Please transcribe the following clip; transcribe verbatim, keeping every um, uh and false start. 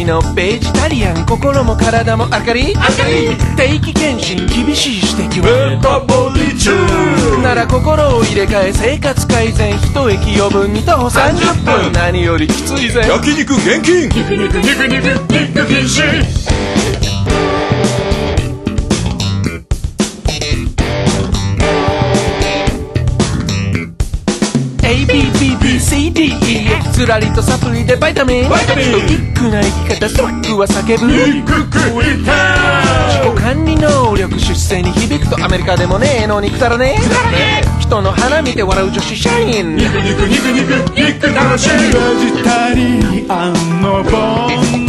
りのベジタリアン、心も体もアルカリ、定期検診厳しい指摘はメタボリチューなら心を入れ替え生活改善、一駅余分に徒歩さんじゅっぷん、何よりきついぜ焼肉厳禁肉肉肉肉肉禁止エービービービーシーディーイーエフ ずらりとサプリでバイタミン、 バイタミンストイックな生き方、ストイックは叫ぶ肉食いたい自己管理能力出世に響くとアメリカでもねえの憎たらねえ人の鼻見て笑う女子社員、 肉肉肉肉肉楽しいベジタリアンのボン